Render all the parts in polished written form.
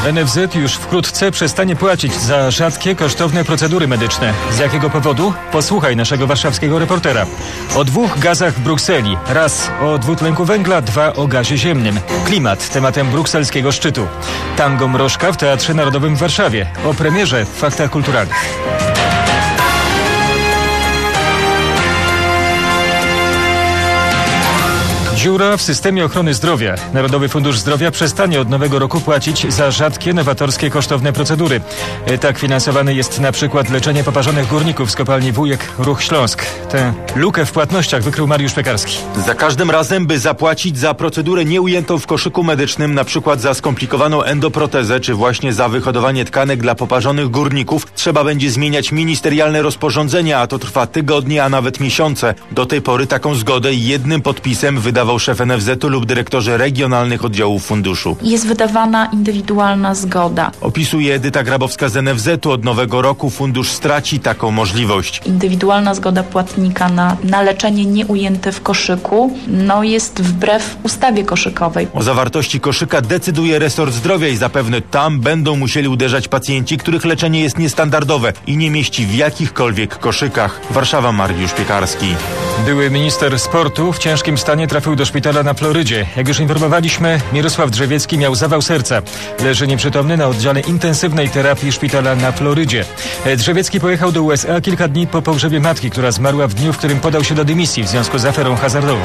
NFZ już wkrótce przestanie płacić za rzadkie, kosztowne procedury medyczne. Z jakiego powodu? Posłuchaj naszego warszawskiego reportera. O 2 gazach w Brukseli. Raz o dwutlenku węgla, 2 o gazie ziemnym. Klimat tematem brukselskiego szczytu. Tango Mrożka w Teatrze Narodowym w Warszawie. O premierze w Faktach Kulturalnych. Dziura w systemie ochrony zdrowia. Narodowy Fundusz Zdrowia przestanie od nowego roku płacić za rzadkie, nowatorskie, kosztowne procedury. Tak finansowane jest na przykład leczenie poparzonych górników z kopalni Wujek, Ruch Śląsk. Tę lukę w płatnościach wykrył Mariusz Piekarski. Za każdym razem, by zapłacić za procedurę nieujętą w koszyku medycznym, na przykład za skomplikowaną endoprotezę, czy właśnie za wyhodowanie tkanek dla poparzonych górników, trzeba będzie zmieniać ministerialne rozporządzenia, a to trwa tygodnie, a nawet miesiące. Do tej pory taką zgodę jednym podpisem wydawał szef NFZ-u lub dyrektorzy regionalnych oddziałów funduszu. Jest wydawana indywidualna zgoda. Opisuje Edyta Grabowska z NFZ-u. Od nowego roku fundusz straci taką możliwość. Indywidualna zgoda płatnika na leczenie nieujęte w koszyku jest wbrew ustawie koszykowej. O zawartości koszyka decyduje resort zdrowia i zapewne tam będą musieli uderzać pacjenci, których leczenie jest niestandardowe i nie mieści w jakichkolwiek koszykach. Warszawa, Mariusz Piekarski. Były minister sportu w ciężkim stanie trafił do szpitala na Florydzie. Jak już informowaliśmy, Mirosław Drzewiecki miał zawał serca. Leży nieprzytomny na oddziale intensywnej terapii szpitala na Florydzie. Drzewiecki pojechał do USA kilka dni po pogrzebie matki, która zmarła w dniu, w którym podał się do dymisji w związku z aferą hazardową.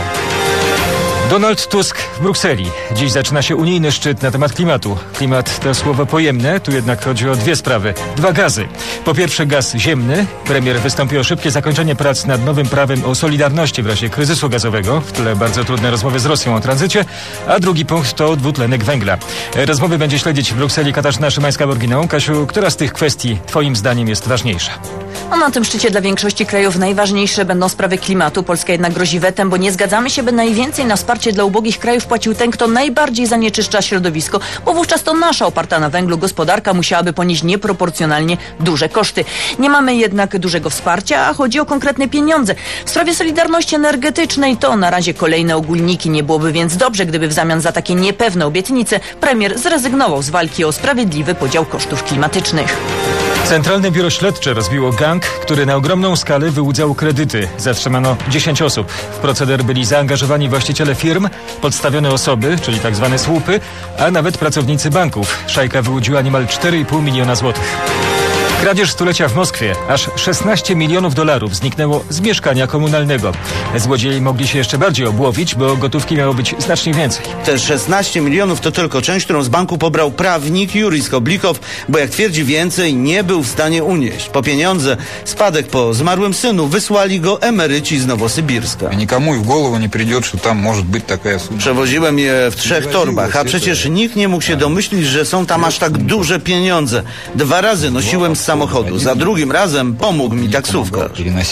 Donald Tusk w Brukseli. Dziś zaczyna się unijny szczyt na temat klimatu. Klimat to słowo pojemne, tu jednak chodzi o 2 sprawy. 2 gazy. Po pierwsze gaz ziemny. Premier wystąpi o szybkie zakończenie prac nad nowym prawem o solidarności w razie kryzysu gazowego. W tle bardzo trudne rozmowy z Rosją o tranzycie. A drugi punkt to dwutlenek węgla. Rozmowy będzie śledzić w Brukseli Katarzyna Szymańska-Borginą. Kasiu, która z tych kwestii twoim zdaniem jest ważniejsza? Na tym szczycie dla większości krajów najważniejsze będą sprawy klimatu. Polska jednak grozi wetem, bo nie zgadzamy się, by najwięcej na wsparcie dla ubogich krajów płacił ten, kto najbardziej zanieczyszcza środowisko, bo wówczas to nasza oparta na węglu gospodarka musiałaby ponieść nieproporcjonalnie duże koszty. Nie mamy jednak dużego wsparcia, a chodzi o konkretne pieniądze. W sprawie solidarności energetycznej to na razie kolejne ogólniki. Nie byłoby więc dobrze, gdyby w zamian za takie niepewne obietnice premier zrezygnował z walki o sprawiedliwy podział kosztów klimatycznych. Centralne Biuro Śledcze rozbiło gang, który na ogromną skalę wyłudzał kredyty. Zatrzymano 10 osób. W proceder byli zaangażowani właściciele firm, podstawione osoby, czyli tzw. słupy, a nawet pracownicy banków. Szajka wyłudziła niemal 4,5 miliona złotych. Kradzież stulecia w Moskwie. Aż 16 milionów dolarów zniknęło z mieszkania komunalnego. Złodzieje mogli się jeszcze bardziej obłowić, bo gotówki miało być znacznie więcej. Te 16 milionów to tylko część, którą z banku pobrał prawnik Jurij Skoblikow, bo jak twierdzi, więcej nie był w stanie unieść. Po pieniądze, spadek po zmarłym synu, wysłali go emeryci z Nowosybirska. Nikomu w głowę nie przyjdzie, że tam może być taka suma. Przewoziłem je w 3 torbach, a przecież nikt nie mógł się domyślić, że są tam aż tak duże pieniądze. 2 razy nosiłem z samochodu. Za drugim razem pomógł mi taksówkarz.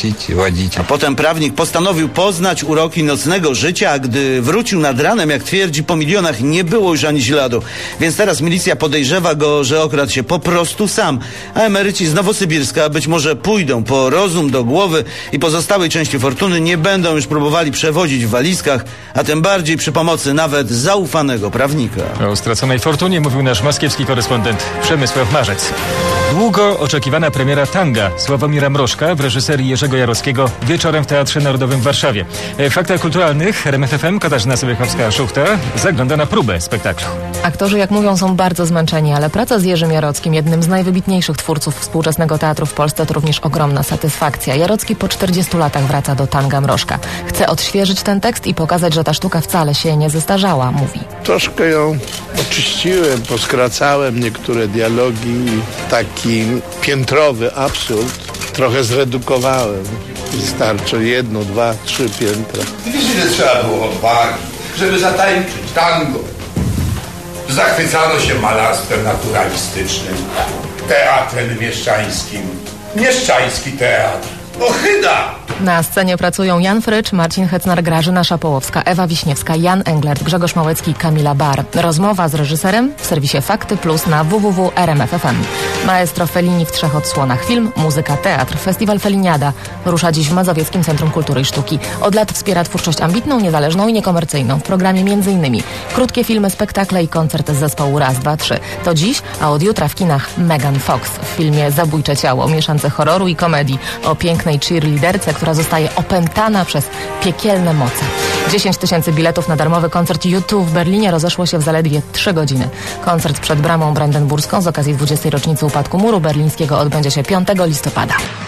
A potem prawnik postanowił poznać uroki nocnego życia, a gdy wrócił nad ranem, jak twierdzi, po milionach nie było już ani śladu. Więc teraz milicja podejrzewa go, że okradł się po prostu sam. A emeryci z Nowosybirska być może pójdą po rozum do głowy i pozostałej części fortuny nie będą już próbowali przewozić w walizkach, a tym bardziej przy pomocy nawet zaufanego prawnika. O straconej fortunie mówił nasz moskiewski korespondent Przemysław Marzec. Długo oczekiwana premiera Tanga Sławomira Mrożka w reżyserii Jerzego Jarockiego wieczorem w Teatrze Narodowym w Warszawie. W Faktach Kulturalnych RMF FM Katarzyna Sobiechowska-Szuchta zagląda na próbę spektaklu. Aktorzy, jak mówią, są bardzo zmęczeni, ale praca z Jerzym Jarockim, jednym z najwybitniejszych twórców współczesnego teatru w Polsce, to również ogromna satysfakcja. Jarocki po 40 latach wraca do Tanga Mrożka. Chce odświeżyć ten tekst i pokazać, że ta sztuka wcale się nie zestarzała, mówi. Troszkę ją oczyściłem, poskracałem niektóre dialogi, taki piętrowy absurd trochę zredukowałem. Wystarczy 1, 2, 3 piętra. Wiesz, ile trzeba było odwagi, żeby zatańczyć tango. Zachwycano się malarstwem naturalistycznym, teatrem mieszczańskim. Mieszczański teatr. Ochyda! Na scenie pracują Jan Frycz, Marcin Hecnar, Grażyna Szapołowska, Ewa Wiśniewska, Jan Englert, Grzegorz Małecki i Kamila Bar. Rozmowa z reżyserem w serwisie Fakty Plus na www.rmf.fm. Maestro Fellini w 3 odsłonach. Film, muzyka, teatr. Festiwal Feliniada rusza dziś w Mazowieckim Centrum Kultury i Sztuki. Od lat wspiera twórczość ambitną, niezależną i niekomercyjną. W programie m.in. krótkie filmy, spektakle i koncert z zespołu Raz, 2, 3. To dziś, a od jutra w kinach Megan Fox w filmie Zabójcze ciało, mieszance horroru i komedii o pięknej cheerleaderce, która zostaje opętana przez piekielne moce. 10 000 biletów na darmowy koncert U2 w Berlinie rozeszło się w zaledwie 3 godziny. Koncert przed bramą brandenburską z okazji 20. rocznicy upadku muru berlińskiego odbędzie się 5 listopada.